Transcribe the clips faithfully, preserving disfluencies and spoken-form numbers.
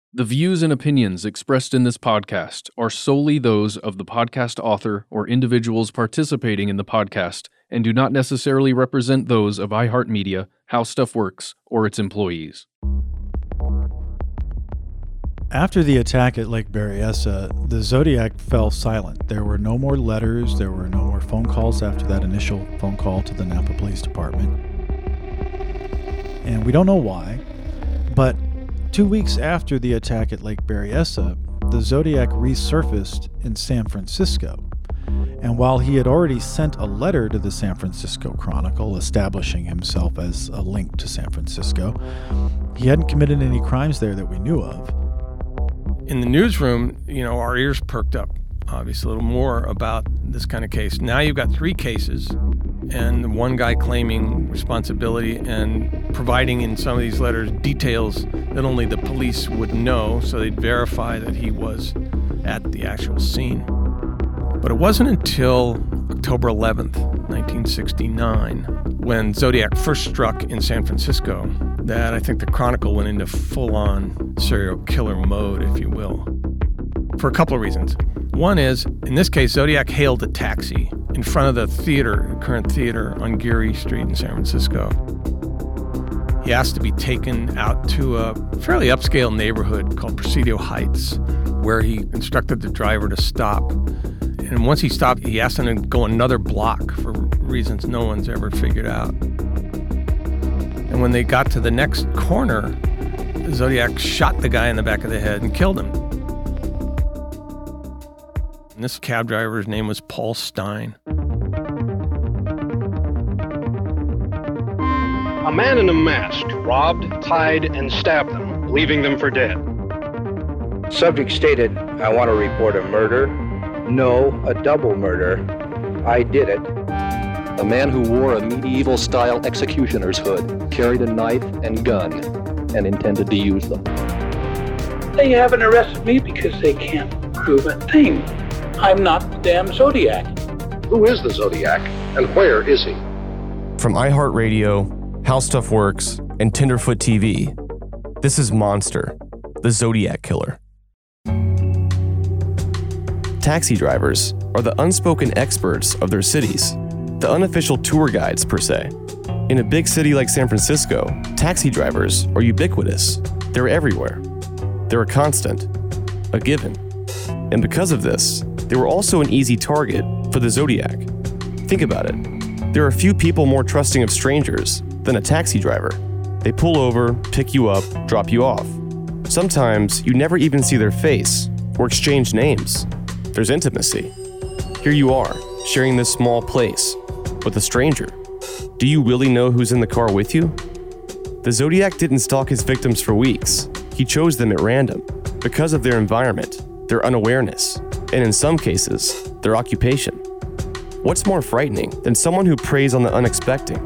The views and opinions expressed in this podcast are solely those of the podcast author or individuals participating in the podcast and do not necessarily represent those of iHeartMedia, How Stuff Works, or its employees. After the attack at Lake Berryessa, the Zodiac fell silent. There were no more letters, there were no more phone calls after that initial phone call to the Napa Police Department. And we don't know why, but two weeks after the attack at Lake Berryessa, the Zodiac resurfaced in San Francisco. And while he had already sent a letter to the San Francisco Chronicle establishing himself as a link to San Francisco, he hadn't committed any crimes there that we knew of. In the newsroom, you know, our ears perked up, obviously, a little more about this kind of case. Now you've got three cases, and one guy claiming responsibility and providing in some of these letters details that only the police would know, so they'd verify that he was at the actual scene. But it wasn't until October eleventh, nineteen sixty-nine, when Zodiac first struck in San Francisco, that I think the Chronicle went into full-on serial killer mode, if you will, for a couple of reasons. One is, in this case, Zodiac hailed a taxi in front of the theater, the current theater on Geary Street in San Francisco. He asked to be taken out to a fairly upscale neighborhood called Presidio Heights, where he instructed the driver to stop. And once he stopped, he asked him to go another block for reasons no one's ever figured out. And when they got to the next corner, Zodiac shot the guy in the back of the head and killed him. And this cab driver's name was Paul Stein. A man in a mask robbed, tied, and stabbed them, leaving them for dead. Subject stated, I want to report a murder. No, a double murder. I did it. A man who wore a medieval-style executioner's hood, carried a knife and gun, and intended to use them. They haven't arrested me because they can't prove a thing. I'm not the damn Zodiac. Who is the Zodiac, and where is he? From iHeartRadio, How Stuff Works, and Tenderfoot T V, this is Monster, the Zodiac Killer. Taxi drivers are the unspoken experts of their cities, the unofficial tour guides, per se. In a big city like San Francisco, taxi drivers are ubiquitous. They're everywhere. They're a constant, a given. And because of this, they were also an easy target for the Zodiac. Think about it. There are few people more trusting of strangers than a taxi driver. They pull over, pick you up, drop you off. Sometimes you never even see their face or exchange names. There's intimacy. Here you are, sharing this small place with a stranger. Do you really know who's in the car with you? The Zodiac didn't stalk his victims for weeks. He chose them at random because of their environment, their unawareness, and in some cases, their occupation. What's more frightening than someone who preys on the unexpected?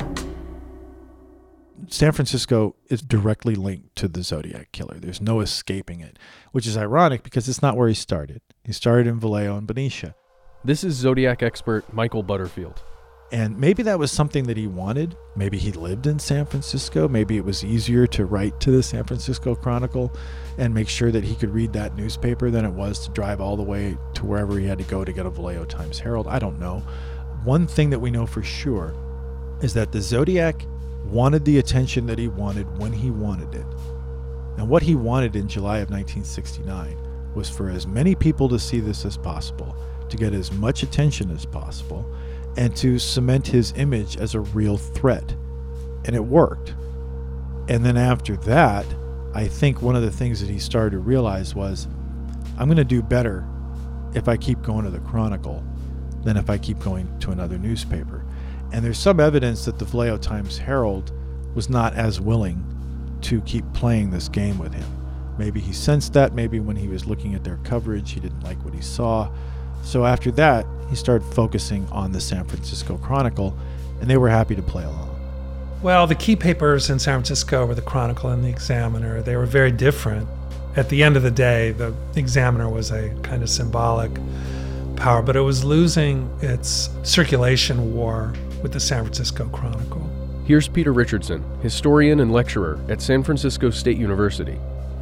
San Francisco is directly linked to the Zodiac Killer. There's no escaping it, which is ironic because it's not where he started. He started in Vallejo and Benicia. This is Zodiac expert Michael Butterfield. And maybe that was something that he wanted. Maybe he lived in San Francisco. Maybe it was easier to write to the San Francisco Chronicle and make sure that he could read that newspaper than it was to drive all the way to wherever he had to go to get a Vallejo Times-Herald. I don't know. One thing that we know for sure is that the Zodiac wanted the attention that he wanted when he wanted it. And what he wanted in July of nineteen sixty-nine was for as many people to see this as possible, to get as much attention as possible, and to cement his image as a real threat. And it worked. And then after that, I think one of the things that he started to realize was, I'm going to do better if I keep going to the Chronicle than if I keep going to another newspaper. And there's some evidence that the Vallejo Times-Herald was not as willing to keep playing this game with him. Maybe he sensed that. Maybe when he was looking at their coverage, he didn't like what he saw. So after that, he started focusing on the San Francisco Chronicle, and they were happy to play along. Well, the key papers in San Francisco were the Chronicle and the Examiner. They were very different. At the end of the day, the Examiner was a kind of symbolic power, but it was losing its circulation war with the San Francisco Chronicle. Here's Peter Richardson, historian and lecturer at San Francisco State University.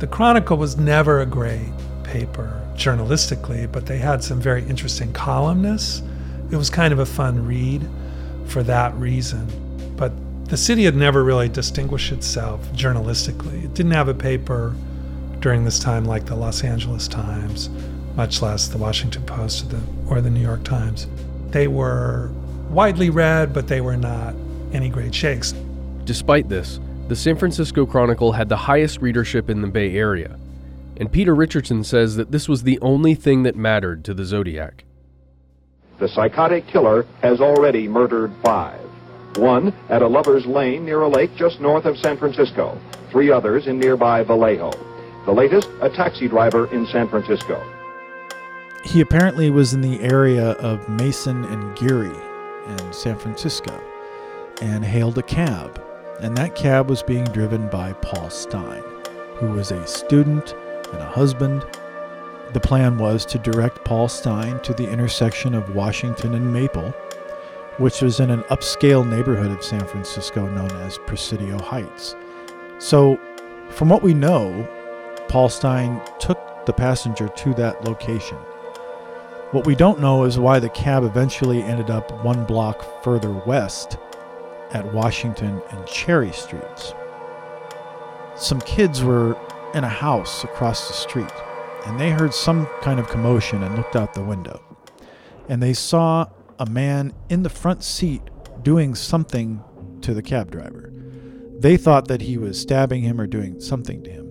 The Chronicle was never a great paper journalistically, but they had some very interesting columnists. It was kind of a fun read for that reason. But the city had never really distinguished itself journalistically. It didn't have a paper during this time like the Los Angeles Times, much less the Washington Post or the, or the New York Times. They were widely read, but they were not any great shakes. Despite this, the San Francisco Chronicle had the highest readership in the Bay Area, and Peter Richardson says that this was the only thing that mattered to the Zodiac. The psychotic killer has already murdered five. One at a lover's lane near a lake just north of San Francisco. Three others in nearby Vallejo. The latest, a taxi driver in San Francisco. He apparently was in the area of Mason and Geary in San Francisco and hailed a cab. And that cab was being driven by Paul Stine, who was a student and a husband. The plan was to direct Paul Stine to the intersection of Washington and Maple, which was in an upscale neighborhood of San Francisco known as Presidio Heights. So, from what we know, Paul Stine took the passenger to that location. What we don't know is why the cab eventually ended up one block further west at Washington and Cherry Streets. Some kids were in a house across the street, and they heard some kind of commotion and looked out the window. And they saw a man in the front seat doing something to the cab driver. They thought that he was stabbing him or doing something to him.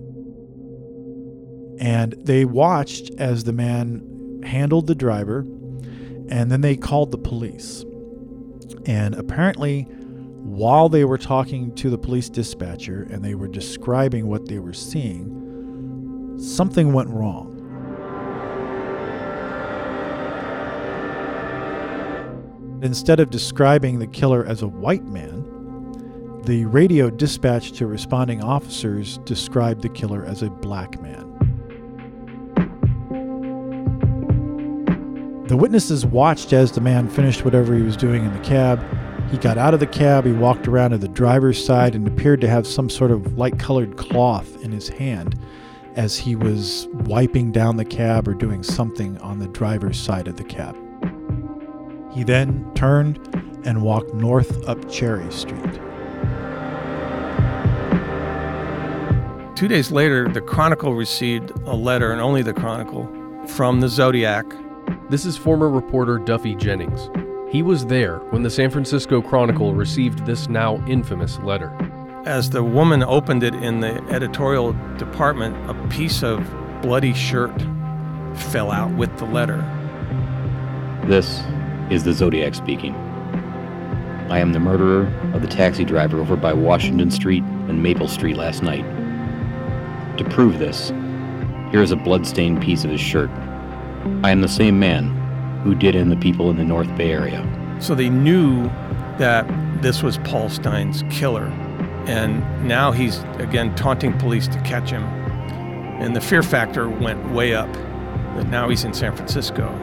And they watched as the man handled the driver, and then they called the police. And apparently, while they were talking to the police dispatcher and they were describing what they were seeing, something went wrong. Instead of describing the killer as a white man, the radio dispatch to responding officers described the killer as a black man. The witnesses watched as the man finished whatever he was doing in the cab. He got out of the cab, he walked around to the driver's side and appeared to have some sort of light-colored cloth in his hand as he was wiping down the cab or doing something on the driver's side of the cab. He then turned and walked north up Cherry Street. Two days later, the Chronicle received a letter, and only the Chronicle, from the Zodiac. This is former reporter Duffy Jennings. He was there when the San Francisco Chronicle received this now infamous letter. As the woman opened it in the editorial department, a piece of bloody shirt fell out with the letter. This is the Zodiac speaking. I am the murderer of the taxi driver over by Washington Street and Maple Street last night. To prove this, here is a blood-stained piece of his shirt. I am the same man who did in the people in the North Bay Area. So they knew that this was Paul Stine's killer, and now he's, again, taunting police to catch him. And the fear factor went way up, that now he's in San Francisco.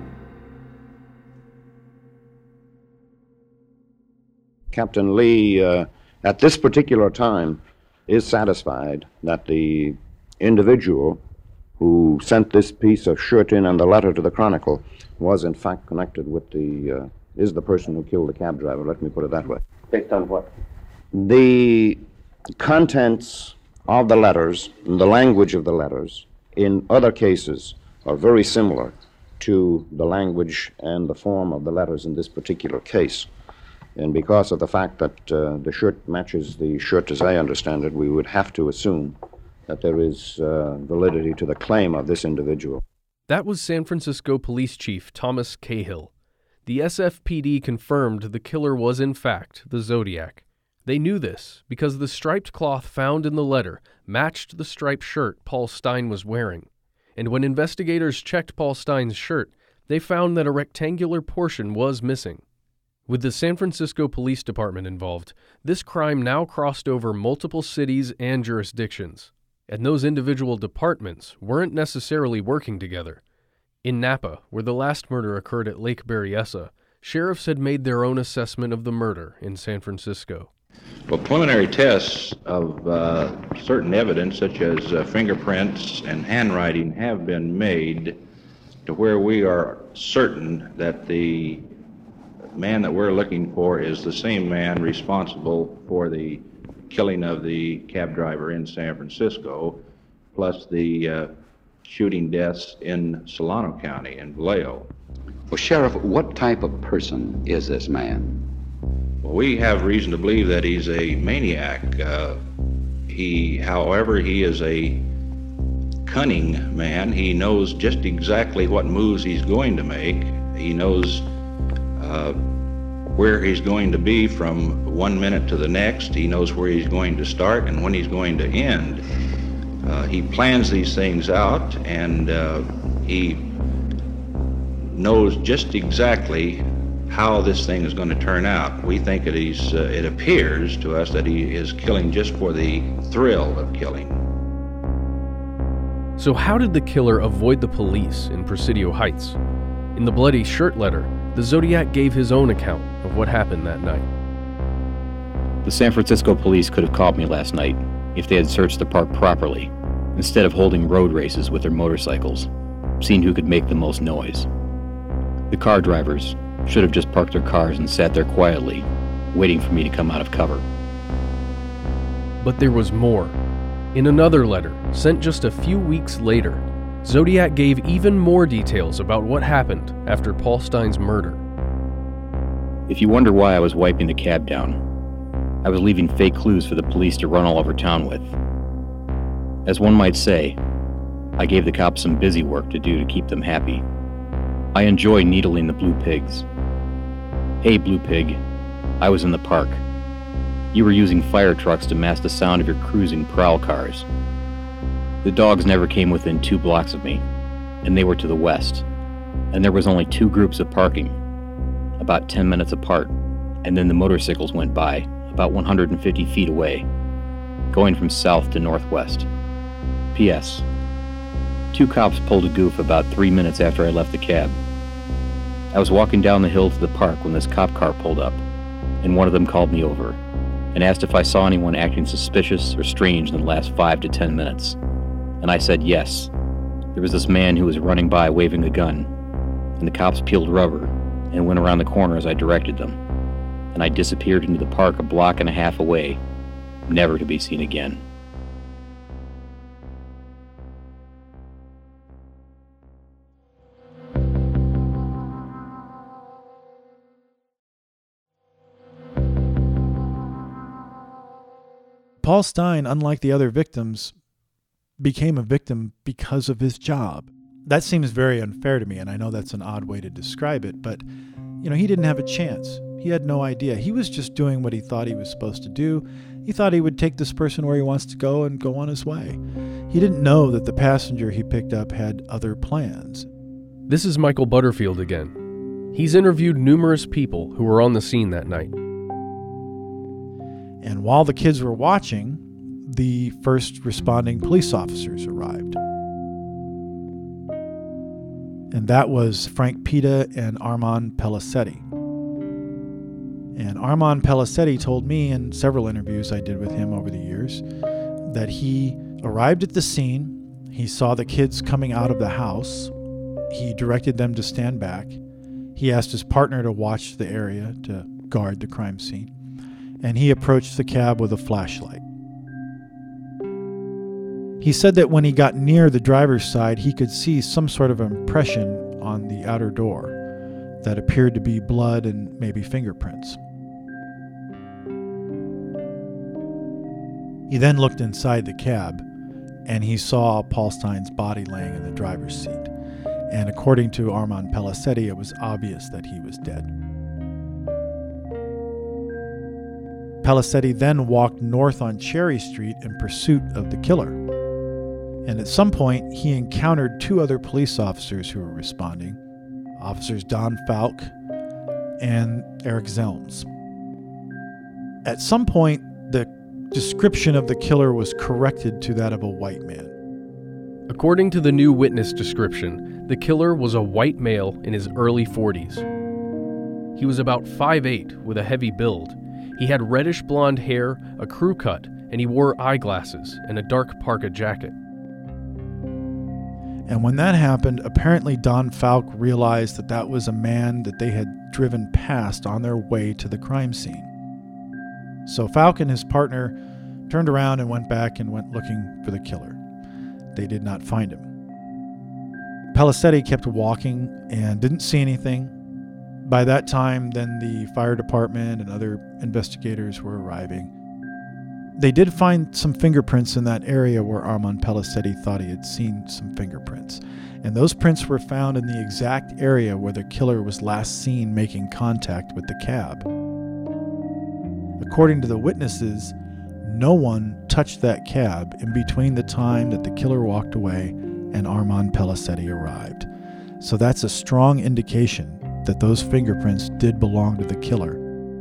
Captain Lee, uh, at this particular time, is satisfied that the individual who sent this piece of shirt in and the letter to the Chronicle was in fact connected with the, uh, is the person who killed the cab driver, let me put it that way. Based on what? The contents of the letters, and the language of the letters, in other cases are very similar to the language and the form of the letters in this particular case. And because of the fact that uh, the shirt matches the shirt as I understand it, we would have to assume that there is uh, validity to the claim of this individual. That was San Francisco Police Chief Thomas Cahill. The S F P D confirmed the killer was in fact the Zodiac. They knew this because the striped cloth found in the letter matched the striped shirt Paul Stine was wearing. And when investigators checked Paul Stine's shirt, they found that a rectangular portion was missing. With the San Francisco Police Department involved, this crime now crossed over multiple cities and jurisdictions, and those individual departments weren't necessarily working together. In Napa, where the last murder occurred at Lake Berryessa, sheriffs had made their own assessment of the murder in San Francisco. Well, preliminary tests of uh, certain evidence, such as uh, fingerprints and handwriting, have been made to where we are certain that the man that we're looking for is the same man responsible for the killing of the cab driver in San Francisco, plus the uh, shooting deaths in Solano County in Vallejo. Well, Sheriff, what type of person is this man? Well, we have reason to believe that he's a maniac. Uh, he, however, he is a cunning man. He knows just exactly what moves he's going to make. He knows uh, where he's going to be from one minute to the next. He knows where he's going to start and when he's going to end. Uh, he plans these things out, and uh, he knows just exactly how this thing is going to turn out. We think it is, uh, it appears to us that he is killing just for the thrill of killing. So how did the killer avoid the police in Presidio Heights? In the bloody shirt letter, the Zodiac gave his own account of what happened that night. The San Francisco police could have caught me last night if they had searched the park properly, instead of holding road races with their motorcycles, seeing who could make the most noise. The car drivers should have just parked their cars and sat there quietly, waiting for me to come out of cover. But there was more. In another letter, sent just a few weeks later, Zodiac gave even more details about what happened after Paul Stine's murder. If you wonder why I was wiping the cab down, I was leaving fake clues for the police to run all over town with. As one might say, I gave the cops some busy work to do to keep them happy. I enjoy needling the blue pigs. Hey, blue pig, I was in the park. You were using fire trucks to mask the sound of your cruising prowl cars. The dogs never came within two blocks of me, and they were to the west, and there was only two groups of parking, about ten minutes apart, and then the motorcycles went by, about one hundred fifty feet away, going from south to northwest. P S. Two cops pulled a goof about three minutes after I left the cab. I was walking down the hill to the park when this cop car pulled up, and one of them called me over and asked if I saw anyone acting suspicious or strange in the last five to ten minutes. And I said yes. There was this man who was running by waving a gun, and the cops peeled rubber and went around the corner as I directed them, and I disappeared into the park a block and a half away, never to be seen again. Paul Stine, unlike the other victims, became a victim because of his job. That seems very unfair to me, and I know that's an odd way to describe it, but, you know, he didn't have a chance. He had no idea. He was just doing what he thought he was supposed to do. He thought he would take this person where he wants to go and go on his way. He didn't know that the passenger he picked up had other plans. This is Michael Butterfield again. He's interviewed numerous people who were on the scene that night. And while the kids were watching, the first responding police officers arrived. And that was Frank Pita and Armand Pellicetti. And Armand Pellicetti told me in several interviews I did with him over the years that he arrived at the scene, he saw the kids coming out of the house, he directed them to stand back, he asked his partner to watch the area to guard the crime scene, and he approached the cab with a flashlight. He said that when he got near the driver's side, he could see some sort of impression on the outer door that appeared to be blood and maybe fingerprints. He then looked inside the cab, and he saw Paul Stine's body laying in the driver's seat. And according to Armand Pellicetti, it was obvious that he was dead. Pellicetti then walked north on Cherry Street in pursuit of the killer. And at some point, he encountered two other police officers who were responding, Officers Don Falk and Eric Zelms. At some point, the description of the killer was corrected to that of a white man. According to the new witness description, the killer was a white male in his early forties. He was about five foot eight with a heavy build. He had reddish blonde hair, a crew cut, and he wore eyeglasses and a dark parka jacket. And when that happened, apparently Don Falk realized that that was a man that they had driven past on their way to the crime scene. So Falk and his partner turned around and went back and went looking for the killer. They did not find him. Pelicetti kept walking and didn't see anything. By that time, then the fire department and other investigators were arriving. They did find some fingerprints in that area where Armand Pelicetti thought he had seen some fingerprints. And those prints were found in the exact area where the killer was last seen making contact with the cab. According to the witnesses, no one touched that cab in between the time that the killer walked away and Armand Pelicetti arrived. So that's a strong indication that those fingerprints did belong to the killer.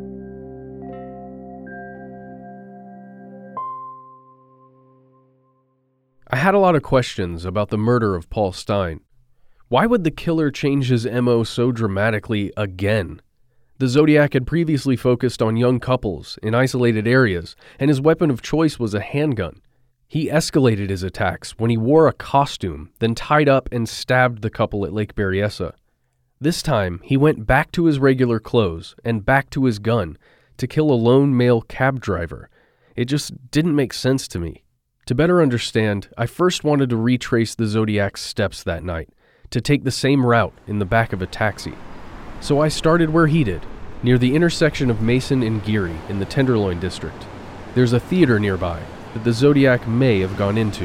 I had a lot of questions about the murder of Paul Stine. Why would the killer change his M O so dramatically again? The Zodiac had previously focused on young couples in isolated areas, and his weapon of choice was a handgun. He escalated his attacks when he wore a costume, then tied up and stabbed the couple at Lake Berryessa. This time, he went back to his regular clothes and back to his gun to kill a lone male cab driver. It just didn't make sense to me. To better understand, I first wanted to retrace the Zodiac's steps that night, to take the same route in the back of a taxi. So I started where he did, near the intersection of Mason and Geary in the Tenderloin district. There's a theater nearby that the Zodiac may have gone into.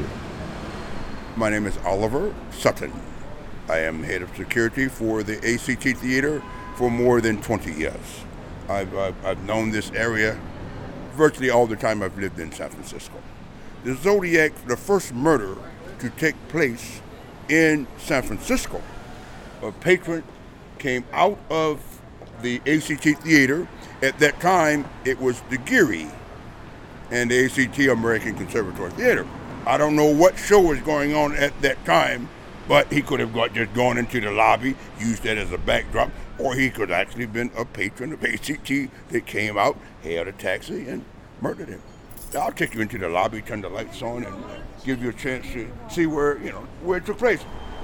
My name is Oliver Sutton. I am head of security for the A C T Theater for more than twenty years. I've, I've, I've known this area virtually all the time I've lived in San Francisco. The Zodiac, the first murder to take place in San Francisco, a patron came out of the A C T Theater. At that time, it was the Geary and the A C T American Conservatory Theater. I don't know what show was going on at that time, but he could have got, just gone into the lobby, used that as a backdrop, or he could have actually been a patron of A C T that came out, hailed a taxi, and murdered him. I'll take you into the lobby, turn the lights on, and give you a chance to see where, you know, where it took place.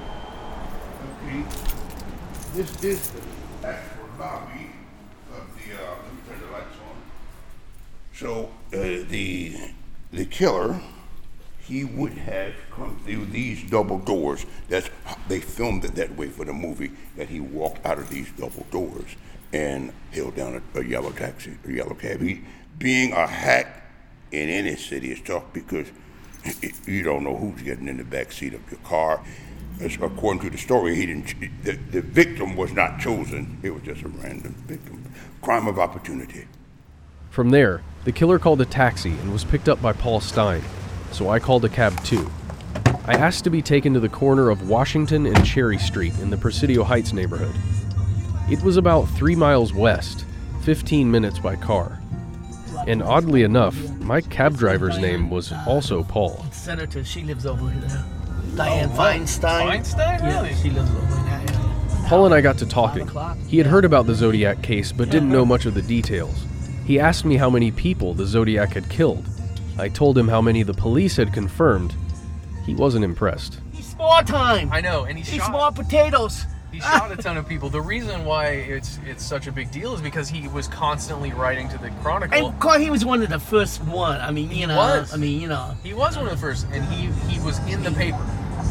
Okay. This is the actual lobby of the, uh, let me turn the lights on. So, uh, the, the killer, he would have come through these double doors. That's, they filmed it that way for the movie, that he walked out of these double doors and held down a, a yellow taxi, a yellow cab. He, being a hack in any city is tough because you don't know who's getting in the back seat of your car. As according to the story, he didn't. The, the victim was not chosen. It was just a random victim. Crime of opportunity. From there, the killer called a taxi and was picked up by Paul Stine, so I called a cab too. I asked to be taken to the corner of Washington and Cherry Street in the Presidio Heights neighborhood. It was about three miles west, fifteen minutes by car. And oddly enough, my cab driver's name was also Paul. Senator, she lives over here. Diane oh, Feinstein. Feinstein, really? Yeah, she lives over in that area. Paul and I got to talking. He had heard about the Zodiac case, but didn't know much of the details. He asked me how many people the Zodiac had killed. I told him how many the police had confirmed. He wasn't impressed. He's small time. I know, and he He's shot, small potatoes. He shot a ton of people. The reason why it's it's such a big deal is because he was constantly writing to the Chronicle. And of course, he was one of the first one. I mean, you he know. Was. I mean, you know. He was one of the first, and he he was in the paper.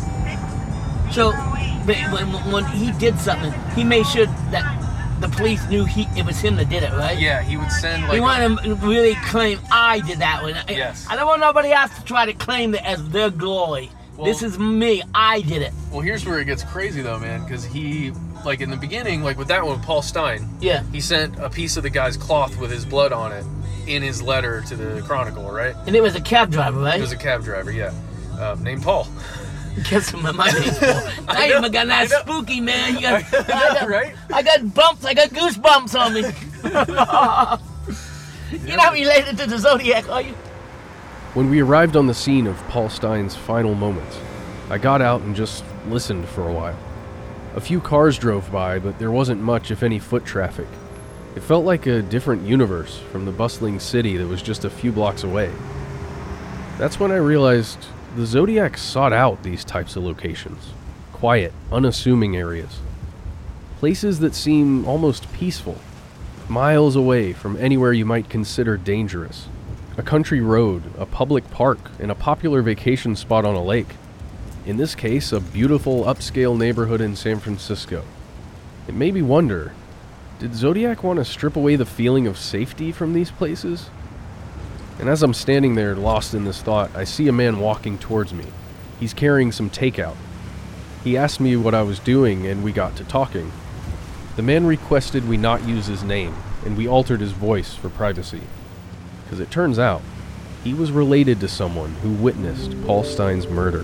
So, but when, when he did something, he made sure that the police knew he it was him that did it, right? Yeah, he would send like. He wanted to really claim I did that one. Yes. I don't want nobody else to try to claim it as their glory. Well, this is me. I did it. Well, here's where it gets crazy though, man, because he, like in the beginning, like with that one, Paul Stine. Yeah. He sent a piece of the guy's cloth with his blood on it in his letter to the Chronicle, right? And it was a cab driver, right? It was a cab driver, yeah, uh, named Paul. Guess what my name's Paul. I ain't even got that spooky, man. You got, I got, right? I got bumps. I got goosebumps on me. You're not related to the Zodiac, are you? When we arrived on the scene of Paul Stine's final moments, I got out and just listened for a while. A few cars drove by, but there wasn't much, if any, foot traffic. It felt like a different universe from the bustling city that was just a few blocks away. That's when I realized the Zodiac sought out these types of locations. Quiet, unassuming areas. Places that seem almost peaceful, miles away from anywhere you might consider dangerous. A country road, a public park, and a popular vacation spot on a lake. In this case, a beautiful upscale neighborhood in San Francisco. It made me wonder, did Zodiac want to strip away the feeling of safety from these places? And as I'm standing there lost in this thought, I see a man walking towards me. He's carrying some takeout. He asked me what I was doing, and we got to talking. The man requested we not use his name, and we altered his voice for privacy. Because it turns out, he was related to someone who witnessed Paul Stine's murder.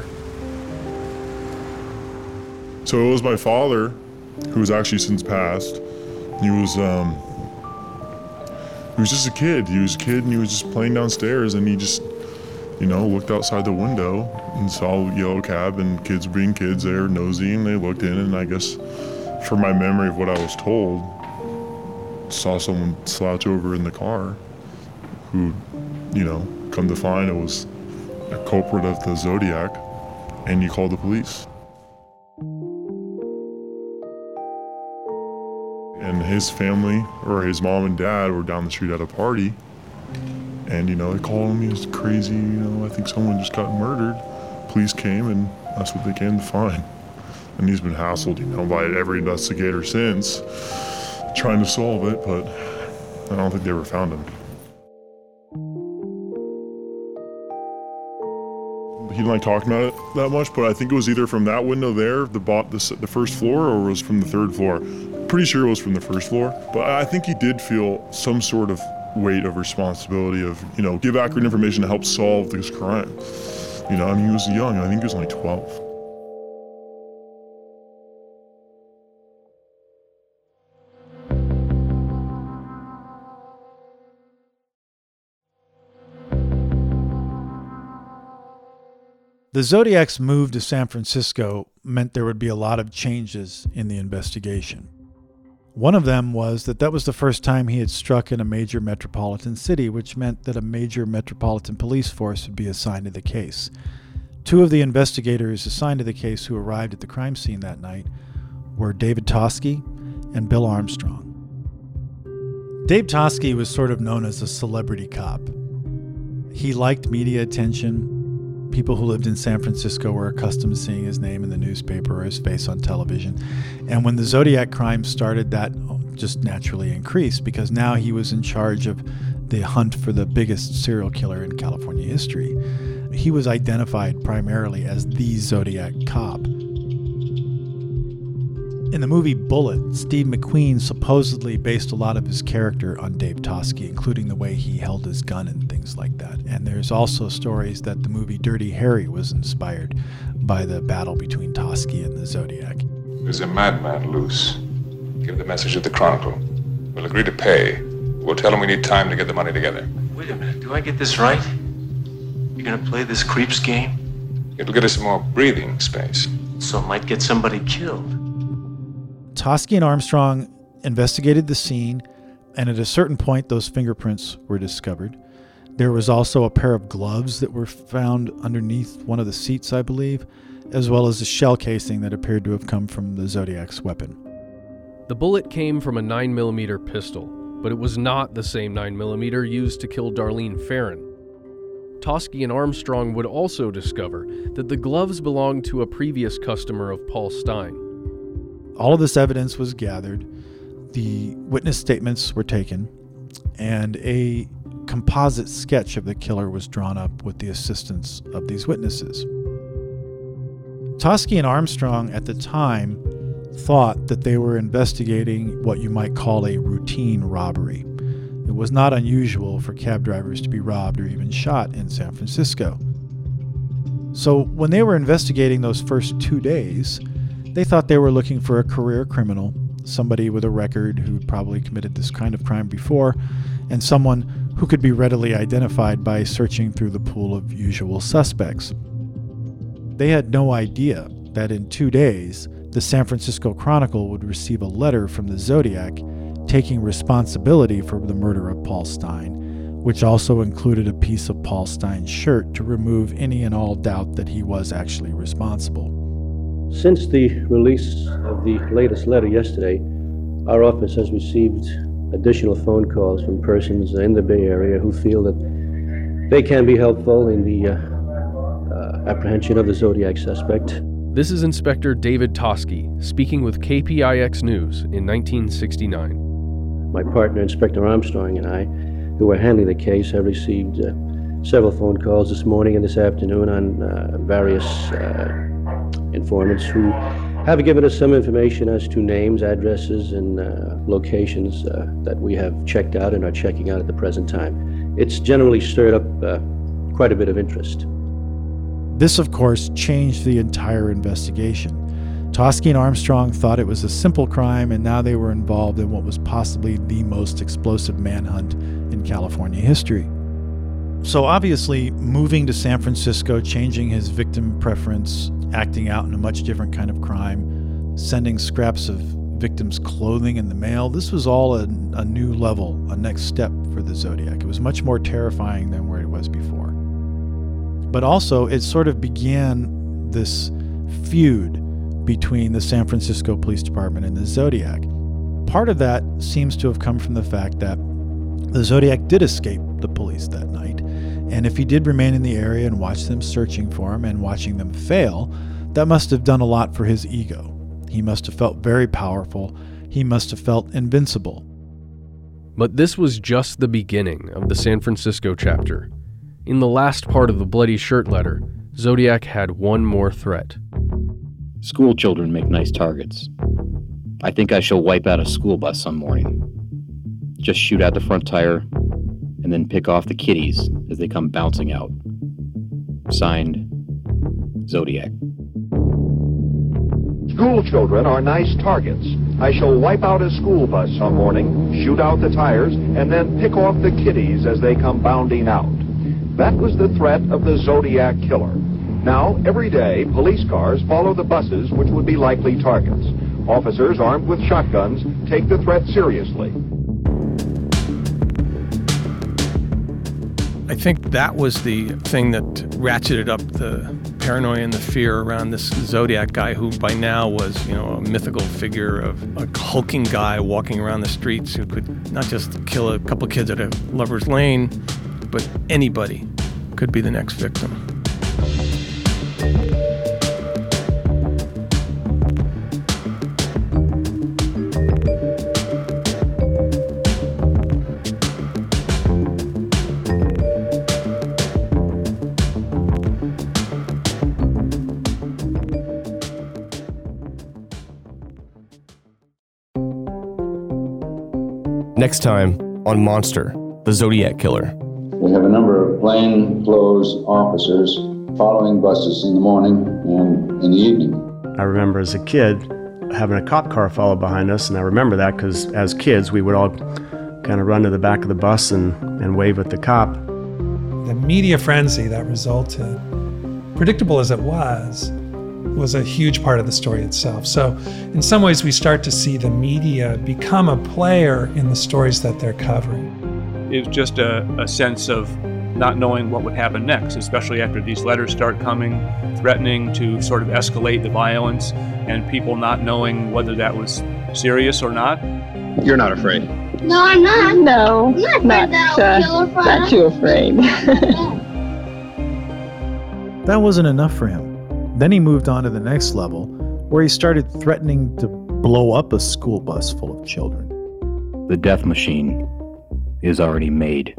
So it was my father, who was actually since passed. He was, um, he was just a kid. He was a kid and he was just playing downstairs and he just, you know, looked outside the window and saw a yellow cab and kids being kids there, nosy, and they looked in, and I guess from my memory of what I was told, saw someone slouch over in the car who, you know, come to find it was a culprit of the Zodiac, and you called the police. And his family, or his mom and dad, were down the street at a party. And, you know, they called him, he was crazy, you know, I think someone just got murdered. Police came, and that's what they came to find. And he's been hassled, you know, by every investigator since, trying to solve it, but I don't think they ever found him. He didn't like talking about it that much, but I think it was either from that window there, the, bot, the, the first floor, or it was from the third floor. Pretty sure it was from the first floor, but I think he did feel some sort of weight of responsibility of, you know, give accurate information to help solve this crime. You know, I mean, he was young, I think he was only twelve. The Zodiac's move to San Francisco meant there would be a lot of changes in the investigation. One of them was that that was the first time he had struck in a major metropolitan city, which meant that a major metropolitan police force would be assigned to the case. Two of the investigators assigned to the case who arrived at the crime scene that night were David Toschi and Bill Armstrong. Dave Toschi was sort of known as a celebrity cop. He liked media attention. People who lived in San Francisco were accustomed to seeing his name in the newspaper or his face on television. And when the Zodiac crime started, that just naturally increased because now he was in charge of the hunt for the biggest serial killer in California history. He was identified primarily as the Zodiac cop. In the movie Bullitt, Steve McQueen supposedly based a lot of his character on Dave Toschi, including the way he held his gun and things like that. And there's also stories that the movie Dirty Harry was inspired by the battle between Toschi and the Zodiac. There's a madman loose. Give the message to the Chronicle. We'll agree to pay. We'll tell him we need time to get the money together. Wait a minute, do I get this right? You're gonna play this creeps game? It'll get us some more breathing space. So it might get somebody killed. Toschi and Armstrong investigated the scene, and at a certain point, those fingerprints were discovered. There was also a pair of gloves that were found underneath one of the seats, I believe, as well as a shell casing that appeared to have come from the Zodiac's weapon. The bullet came from a nine millimeter pistol, but it was not the same nine millimeter used to kill Darlene Ferrin. Toschi and Armstrong would also discover that the gloves belonged to a previous customer of Paul Stine. All of this evidence was gathered, the witness statements were taken, and a composite sketch of the killer was drawn up with the assistance of these witnesses. Toschi and Armstrong at the time thought that they were investigating what you might call a routine robbery. It was not unusual for cab drivers to be robbed or even shot in San Francisco. So when they were investigating those first two days, they thought they were looking for a career criminal, somebody with a record who probably committed this kind of crime before, and someone who could be readily identified by searching through the pool of usual suspects. They had no idea that in two days, the San Francisco Chronicle would receive a letter from the Zodiac taking responsibility for the murder of Paul Stine, which also included a piece of Paul Stine's shirt to remove any and all doubt that he was actually responsible. Since the release of the latest letter yesterday, our office has received additional phone calls from persons in the Bay Area who feel that they can be helpful in the uh, uh, apprehension of the Zodiac suspect. This is Inspector David Toski speaking with K P I X News in nineteen sixty-nine. My partner, Inspector Armstrong, and I, who are handling the case, have received uh, several phone calls this morning and this afternoon on uh, various uh, informants who have given us some information as to names, addresses, and uh, locations uh, that we have checked out and are checking out at the present time. It's generally stirred up uh, quite a bit of interest. This, of course, changed the entire investigation. Toski and Armstrong thought it was a simple crime, and now they were involved in what was possibly the most explosive manhunt in California history. So obviously, moving to San Francisco, changing his victim preference, acting out in a much different kind of crime, sending scraps of victims' clothing in the mail, this was all a, a new level, a next step for the Zodiac. It was much more terrifying than where it was before. But also, it sort of began this feud between the San Francisco Police Department and the Zodiac. Part of that seems to have come from the fact that the Zodiac did escape the police that night, and if he did remain in the area and watch them searching for him and watching them fail, that must have done a lot for his ego. He must have felt very powerful. He must have felt invincible. But this was just the beginning of the San Francisco chapter. In the last part of the Bloody Shirt letter, Zodiac had one more threat. School children make nice targets. I think I shall wipe out a school bus some morning. Just shoot out the front tire, and then pick off the kiddies as they come bouncing out. Signed, Zodiac. School children are nice targets. I shall wipe out a school bus some morning, shoot out the tires, and then pick off the kiddies as they come bounding out. That was the threat of the Zodiac killer. Now, every day, police cars follow the buses which would be likely targets. Officers armed with shotguns take the threat seriously. I think that was the thing that ratcheted up the paranoia and the fear around this Zodiac guy who by now was, you know, a mythical figure of a hulking guy walking around the streets who could not just kill a couple kids at a lover's lane, but anybody could be the next victim. Next time on Monster, the Zodiac Killer. We have a number of plainclothes officers following buses in the morning and in the evening. I remember as a kid having a cop car follow behind us, and I remember that because as kids we would all kind of run to the back of the bus and, and wave at the cop. The media frenzy that resulted, predictable as it was, was a huge part of the story itself. So in some ways we start to see the media become a player in the stories that they're covering. It was just a, a sense of not knowing what would happen next, especially after these letters start coming, threatening to sort of escalate the violence, and people not knowing whether that was serious or not. You're not afraid? No, I'm not. No, I'm not, not, uh, not too afraid. That wasn't enough for him. Then he moved on to the next level, where he started threatening to blow up a school bus full of children. The death machine is already made.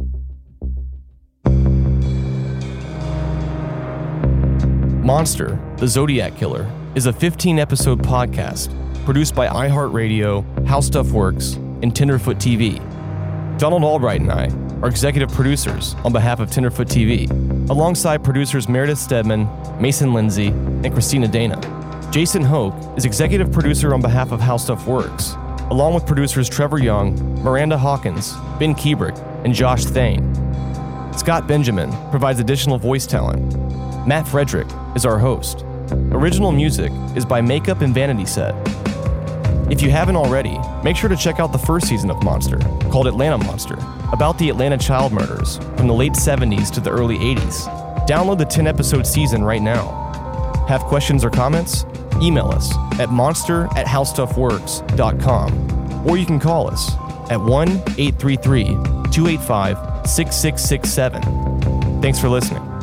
Monster, the Zodiac Killer, is a fifteen-episode podcast produced by iHeartRadio, How Stuff Works, and Tenderfoot T V. Donald Albright and I are executive producers on behalf of Tenderfoot T V, alongside producers Meredith Stedman, Mason Lindsay, and Christina Dana. Jason Hoke is executive producer on behalf of How Stuff Works, along with producers Trevor Young, Miranda Hawkins, Ben Kubrick, and Josh Thane. Scott Benjamin provides additional voice talent. Matt Frederick is our host. Original music is by Makeup and Vanity Set. If you haven't already, make sure to check out the first season of Monster, called Atlanta Monster, about the Atlanta child murders from the late seventies to the early eighties. Download the ten-episode season right now. Have questions or comments? Email us at monster at howstuffworks dot com, or you can call us at one eight three three, two eight five, six six six seven. Thanks for listening.